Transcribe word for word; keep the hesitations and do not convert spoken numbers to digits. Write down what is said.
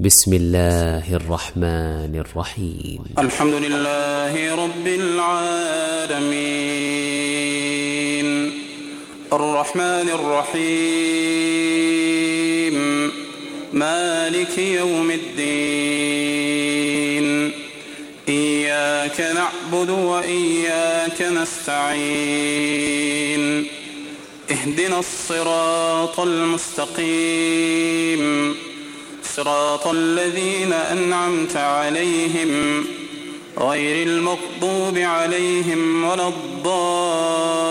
بسم الله الرحمن الرحيم. الحمد لله رب العالمين الرحمن الرحيم مالك يوم الدين إياك نعبد وإياك نستعين اهدنا الصراط المستقيم صراط الذين أنعمت عليهم غير المغضوب عليهم ولا الضالين